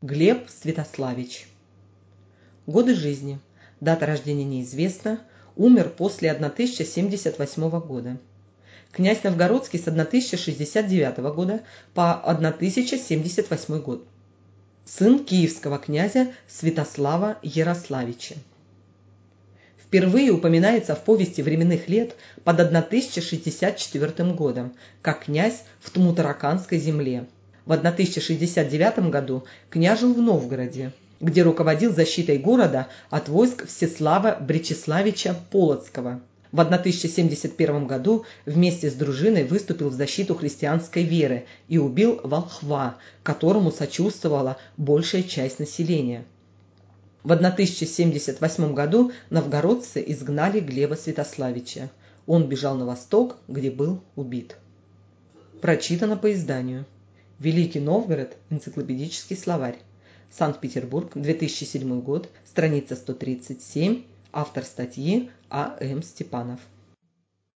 Глеб Святославич. Годы жизни. Дата рождения неизвестна. Умер после 1078 года. Князь Новгородский с 1069 года по 1078 год. Сын киевского князя Святослава Ярославича. Впервые упоминается в повести временных лет под 1064 годом, как князь в Тмутараканской земле. В 1069 году княжил в Новгороде, где руководил защитой города от войск Всеслава Бречеславича Полоцкого. В 1071 году вместе с дружиной выступил в защиту христианской веры и убил волхва, которому сочувствовала большая часть населения. В 1078 году новгородцы изгнали Глеба Святославича. Он бежал на восток, где был убит. Прочитано по изданию. Великий Новгород. Энциклопедический словарь. Санкт-Петербург, 2007 год, страница 137, автор статьи А.М. Степанов.